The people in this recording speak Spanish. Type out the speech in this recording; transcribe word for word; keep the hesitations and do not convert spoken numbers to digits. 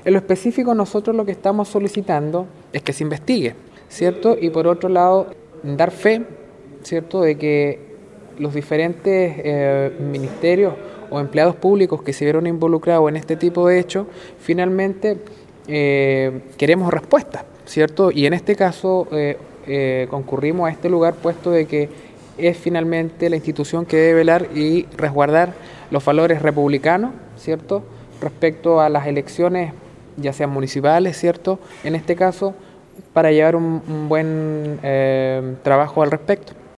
En lo específico, nosotros lo que estamos solicitando es que se investigue, ¿cierto? Y por otro lado, dar fe, ¿cierto?, de que los diferentes eh, ministerios o empleados públicos que se vieron involucrados en este tipo de hechos, finalmente eh, queremos respuestas, ¿cierto? Y en este caso eh, eh, concurrimos a este lugar puesto de que es finalmente la institución que debe velar y resguardar los valores republicanos, ¿cierto?, respecto a las elecciones, ya sean municipales, ¿cierto?, en este caso, para llevar un, un buen eh, trabajo al respecto.